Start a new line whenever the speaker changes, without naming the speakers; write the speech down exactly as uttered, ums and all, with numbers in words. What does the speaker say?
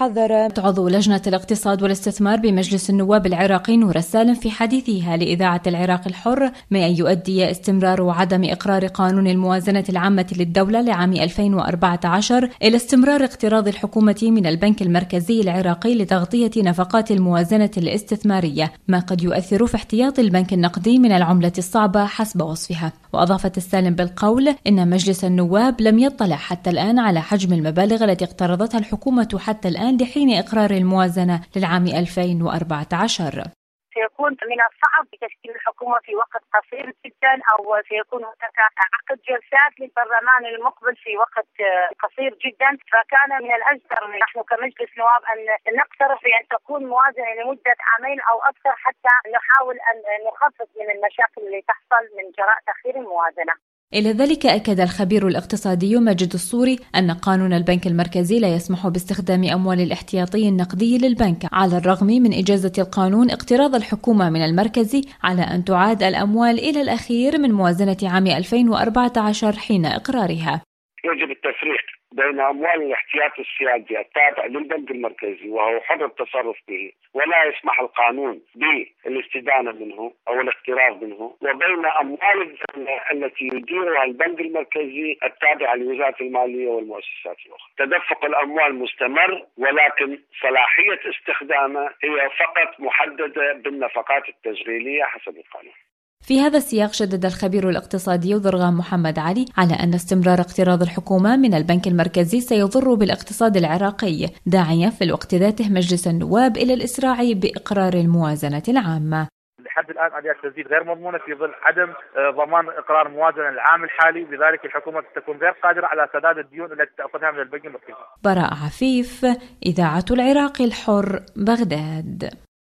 حذرت عضو لجنة الاقتصاد والاستثمار بمجلس النواب العراقي نور السالم في حديثها لإذاعة العراق الحر من أن يؤدي استمرار وعدم إقرار قانون الموازنة العامة للدولة لعام ألفين وأربعة عشر إلى استمرار اقتراض الحكومة من البنك المركزي العراقي لتغطية نفقات الموازنة الاستثمارية، ما قد يؤثر في احتياط البنك النقدي من العملة الصعبة حسب وصفها. وأضافت السالم بالقول إن مجلس النواب لم يطلع حتى الآن على حجم المبالغ التي اقترضتها الحكومة حتى الآن لحين إقرار الموازنة للعام ألفين وأربعة عشر.
سيكون من الصعب تشكيل الحكومة في وقت قصير جدا، أو سيكون هناك عقد جلسات للبرلمان المقبل في وقت قصير جدا، فكان من الأجدر نحن كمجلس نواب أن نقترح بأن تكون موازنة لمدة عامين أو أكثر حتى نحاول أن نخفف من المشاكل اللي تحصل من جراء تأخير الموازنة.
إلى ذلك أكد الخبير الاقتصادي ماجد الصوري أن قانون البنك المركزي لا يسمح باستخدام أموال الاحتياطي النقدي للبنك، على الرغم من إجازة القانون اقتراض الحكومة من المركزي على أن تعاد الأموال إلى الأخير من موازنة عام ألفين وأربعة عشر حين إقرارها.
يجب التفريق بين أموال الاحتياط السيادي التابع للبنك المركزي وهو حر التصرف به ولا يسمح القانون بالاستدانة منه أو الاقتراض منه، وبين أموال الدولة التي يديرها البنك المركزي التابع لوزارة المالية والمؤسسات الأخرى. تدفق الأموال مستمر، ولكن صلاحية استخدامه هي فقط محددة بالنفقات التشغيلية حسب القانون.
في هذا السياق شدد الخبير الاقتصادي ضرغام محمد علي على أن استمرار اقتراض الحكومة من البنك المركزي سيضر بالاقتصاد العراقي، داعيا في الوقت ذاته مجلس النواب إلى الإسراع بإقرار الموازنة العامة.
لحد الآن آليات التسديد غير مضمونة في ظل عدم ضمان إقرار الموازنة العام الحالي، لذلك الحكومة تكون غير قادرة على سداد الديون التي تأخذها من البنك المركزي.
براء عفيف، إذاعة العراق الحر، بغداد.